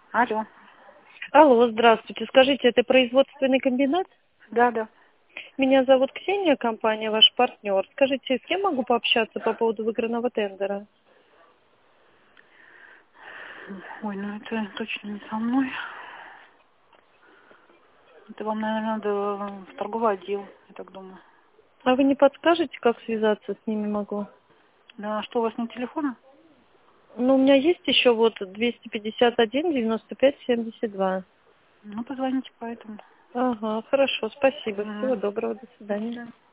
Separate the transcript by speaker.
Speaker 1: Алло.
Speaker 2: Алло, здравствуйте. Скажите, это производственный комбинат?
Speaker 1: Да, да.
Speaker 2: Меня зовут Ксения, компания ваш партнер. Скажите, с кем могу пообщаться по поводу выигранного тендера?
Speaker 1: Ой, ну это точно не со мной. Это вам, наверное, надо в торговый отдел, я так думаю.
Speaker 2: А вы не подскажете, как связаться с ними могу?
Speaker 1: Да, а что у вас нет телефона?
Speaker 2: Ну, у меня есть еще вот 251 95 72.
Speaker 1: Ну, позвоните по этому.
Speaker 2: Ага, хорошо, спасибо. Всего
Speaker 1: Угу.
Speaker 2: доброго, до
Speaker 1: До
Speaker 2: свидания.
Speaker 1: свидания.